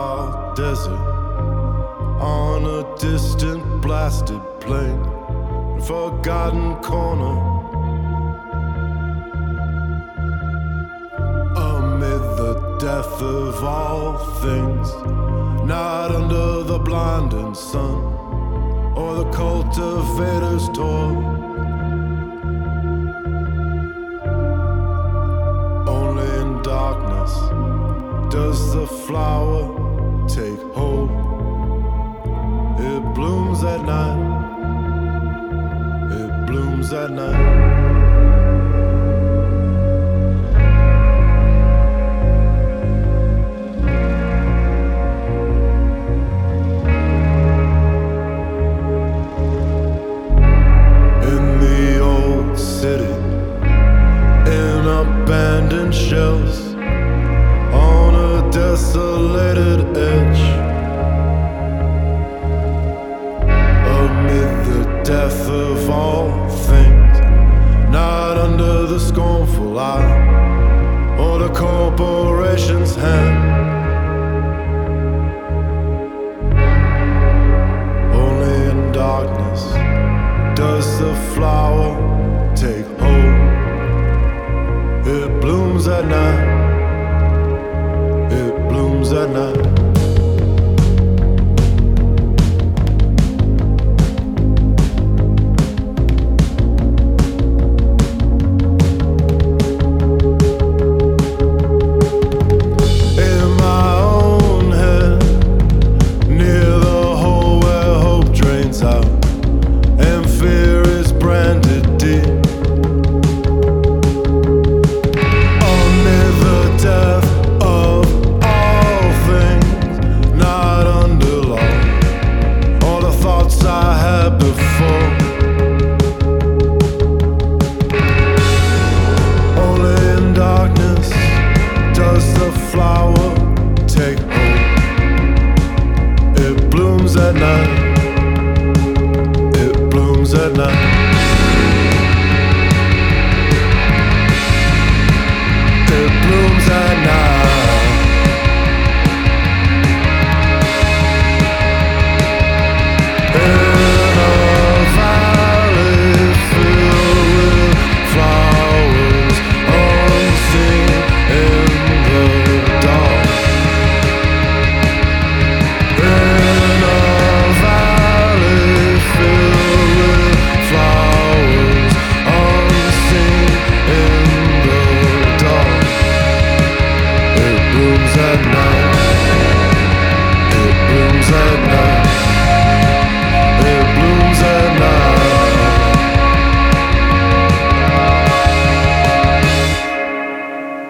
wild desert on a distant blasted plain, a forgotten corner amid the death of all things, not under the blinding sun or the cultivator's toil. Only in darkness does the flower take hold. It blooms at night. It blooms at night. City in abandoned shells on a desolated edge, amid the death of all things, not under the scornful eye or the corporation's hand. Only in darkness does the flower take hold. It blooms at night. It blooms at night. In my own head, near the hole where hope drains out and fear is branded deep. At night, it blooms at night. It blooms at night. In a valley filled with flowers unseen in the dark. At night, it blooms at night.